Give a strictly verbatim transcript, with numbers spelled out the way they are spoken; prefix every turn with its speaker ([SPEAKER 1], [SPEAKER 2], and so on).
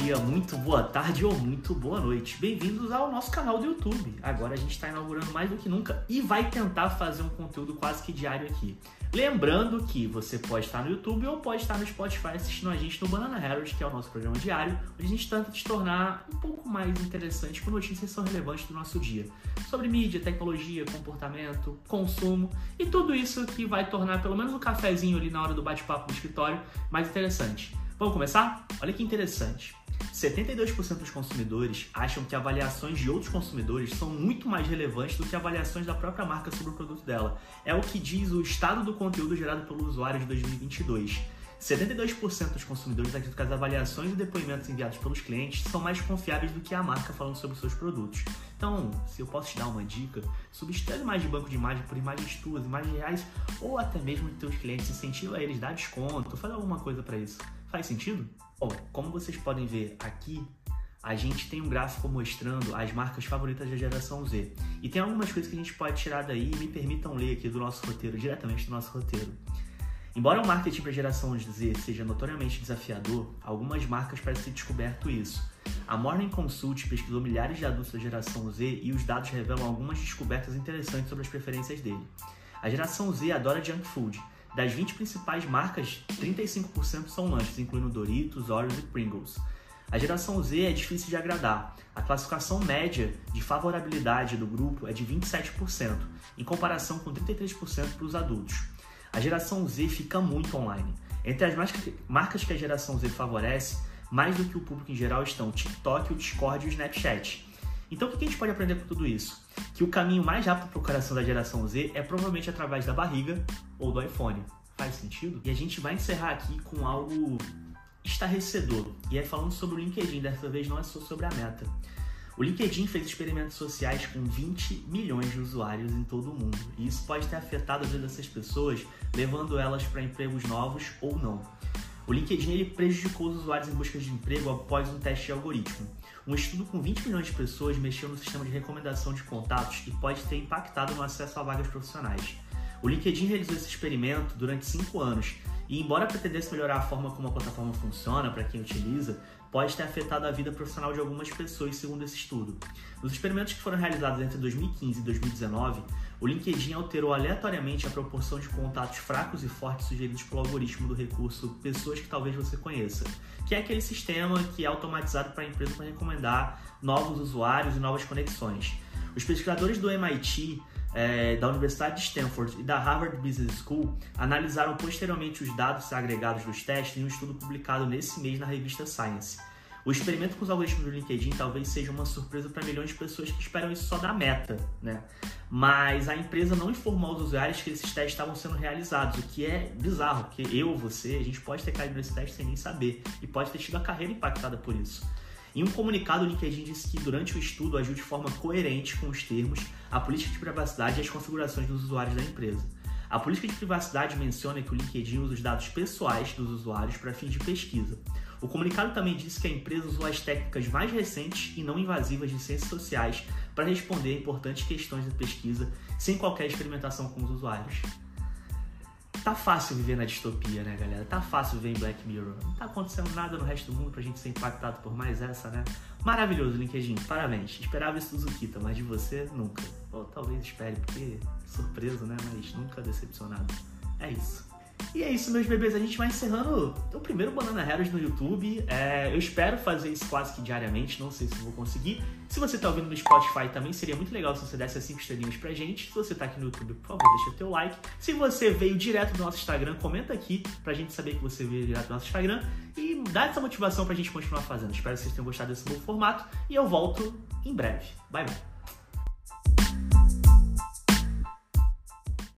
[SPEAKER 1] dia, muito boa tarde ou muito boa noite. Bem-vindos ao nosso canal do YouTube. Agora a gente está inaugurando mais do que nunca e vai tentar fazer um conteúdo quase que diário aqui. Lembrando que você pode estar no YouTube ou pode estar no Spotify assistindo a gente no Banana Herald, que é o nosso programa diário, onde a gente tenta te tornar um pouco mais interessante com notícias que são relevantes do nosso dia. Sobre mídia, tecnologia, comportamento, consumo e tudo isso que vai tornar pelo menos um cafezinho ali na hora do bate-papo no escritório mais interessante. Vamos começar? Olha que interessante. setenta e dois por cento dos consumidores acham que avaliações de outros consumidores são muito mais relevantes do que avaliações da própria marca sobre o produto dela. É o que diz o estado do conteúdo gerado pelo usuário de dois mil e vinte e dois. setenta e dois por cento dos consumidores acreditam que as avaliações e depoimentos enviados pelos clientes são mais confiáveis do que a marca falando sobre os seus produtos. Então, se eu posso te dar uma dica, substitui as imagens de banco de imagem por imagens tuas, imagens reais, ou até mesmo de teus clientes, incentiva eles, dá desconto, faz alguma coisa para isso. Faz sentido? Bom, como vocês podem ver aqui, a gente tem um gráfico mostrando as marcas favoritas da geração Z. E tem algumas coisas que a gente pode tirar daí e me permitam ler aqui do nosso roteiro, diretamente do nosso roteiro. Embora o marketing para a geração Z seja notoriamente desafiador, algumas marcas parecem ter descoberto isso. A Morning Consult pesquisou milhares de adultos da geração Z e os dados revelam algumas descobertas interessantes sobre as preferências dele. A geração Z adora junk food. Das vinte principais marcas, trinta e cinco por cento são lanches, incluindo Doritos, Oreos e Pringles. A geração Z é difícil de agradar. A classificação média de favorabilidade do grupo é de vinte e sete por cento, em comparação com trinta e três por cento para os adultos. A geração Z fica muito online. Entre as marcas que a geração Z favorece, mais do que o público em geral estão o TikTok, o Discord e o Snapchat. Então o que a gente pode aprender com tudo isso? Que o caminho mais rápido para o coração da geração Z é provavelmente através da barriga ou do iPhone. Faz sentido? E a gente vai encerrar aqui com algo estarrecedor. E é falando sobre o LinkedIn, dessa vez não é só sobre a Meta. O LinkedIn fez experimentos sociais com vinte milhões de usuários em todo o mundo. E isso pode ter afetado a vida dessas pessoas, levando elas para empregos novos ou não. O LinkedIn ele prejudicou os usuários em busca de emprego após um teste de algoritmo. Um estudo com vinte milhões de pessoas mexeu no sistema de recomendação de contatos e pode ter impactado no acesso a vagas profissionais. O LinkedIn realizou esse experimento durante cinco anos e, embora pretendesse melhorar a forma como a plataforma funciona para quem utiliza, pode ter afetado a vida profissional de algumas pessoas, segundo esse estudo. Nos experimentos que foram realizados entre dois mil e quinze e dois mil e dezenove, o LinkedIn alterou aleatoriamente a proporção de contatos fracos e fortes sugeridos pelo algoritmo do recurso Pessoas que talvez você conheça, que é aquele sistema que é automatizado para a empresa para recomendar novos usuários e novas conexões. Os pesquisadores do M I T, é, da Universidade de Stanford e da Harvard Business School analisaram posteriormente os dados agregados dos testes em um estudo publicado nesse mês na revista Science. O experimento com os algoritmos do LinkedIn talvez seja uma surpresa para milhões de pessoas que esperam isso só da Meta, né? Mas a empresa não informou aos usuários que esses testes estavam sendo realizados, o que é bizarro, porque eu, você, a gente pode ter caído nesse teste sem nem saber e pode ter tido a carreira impactada por isso. Em um comunicado, o LinkedIn disse que durante o estudo agiu de forma coerente com os termos, a política de privacidade e as configurações dos usuários da empresa. A política de privacidade menciona que o LinkedIn usa os dados pessoais dos usuários para fins de pesquisa. O comunicado também disse que a empresa usou as técnicas mais recentes e não invasivas de ciências sociais para responder a importantes questões da pesquisa sem qualquer experimentação com os usuários. Tá fácil viver na distopia, né, galera? Tá fácil viver em Black Mirror. Não tá acontecendo nada no resto do mundo pra gente ser impactado por mais essa, né? Maravilhoso, LinkedIn. Parabéns. Esperava isso do Zukita, mas de você, nunca. Ou talvez espere, porque surpreso, né? Mas nunca decepcionado. É isso. E é isso, meus bebês. A gente vai encerrando o primeiro Banana Herald no YouTube. É, eu espero fazer isso quase que diariamente. Não sei se eu vou conseguir. Se você tá ouvindo no Spotify também, seria muito legal se você desse as cinco estrelinhas pra gente. Se você tá aqui no YouTube, por favor, deixa o teu like. Se você veio direto do nosso Instagram, comenta aqui pra gente saber que você veio direto do nosso Instagram. E dá essa motivação pra gente continuar fazendo. Espero que vocês tenham gostado desse novo formato. E eu volto em breve. Bye, bye.